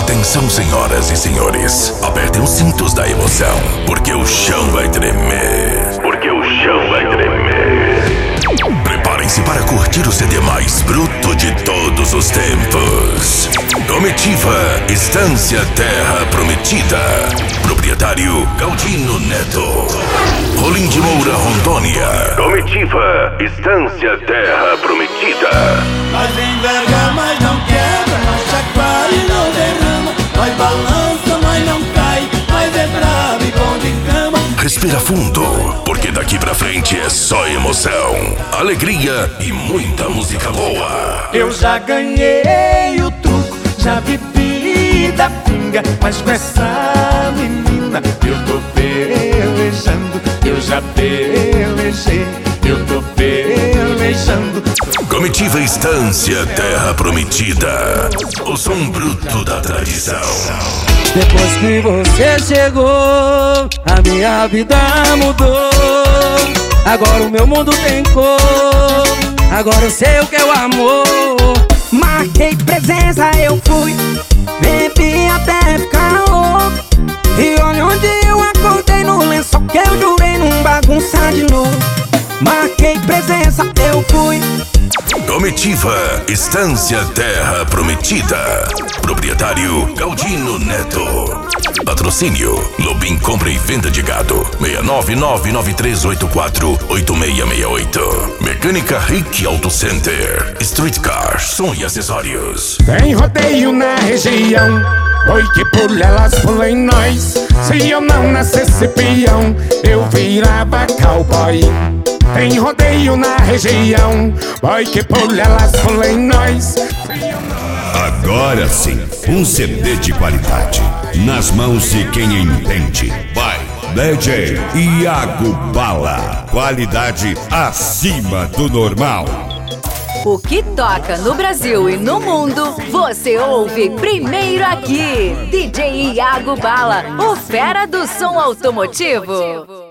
Atenção, senhoras e senhores. Apertem os cintos da emoção, porque o chão vai tremer. Preparem-se para curtir o CD mais bruto de todos os tempos. Comitiva Estância Terra Prometida. Proprietário Galdino Neto. Rolim de Moura, Rondônia. Comitiva Estância Terra Prometida. Nós enverga, mas não quebra. Nós chacoalha e não derrama. Nós balança, mas não cai. Nós é bravo e bom de cama. Respira fundo, porque daqui pra frente é só emoção, alegria e muita música boa. Eu já ganhei o truco, já vivi da pinga, mas com essa menina eu tô pelejando. Eu já pelejei, eu tô pelejando. Comitiva Estância Terra Prometida. O som bruto da tradição. Depois que você chegou, a minha vida mudou. Agora o meu mundo tem cor. Agora eu sei o que é o amor. Marquei presença, eu fui, bebi até ficar louco. E olha onde eu acordei, no lençol que eu jurei não bagunçar de novo. Marquei presença, eu fui. Comitiva Estância Terra Prometida. Proprietário Galdino Neto. Patrocínio Lobim Compra e Venda de Gado 69993848668. Mecânica Rick Auto Center. Street Car, som e acessórios. Tem rodeio na região, oi que por elas pula em nós. Se eu não nascesse peão, eu virava cowboy. Tem rodeio na região, oi que por elas pula em nós. Agora sim, um CD de qualidade nas mãos de quem entende. Vai, DJ Iago Bala. Qualidade acima do normal. O que toca no Brasil e no mundo, você ouve primeiro aqui. DJ Iago Bala, o fera do som automotivo.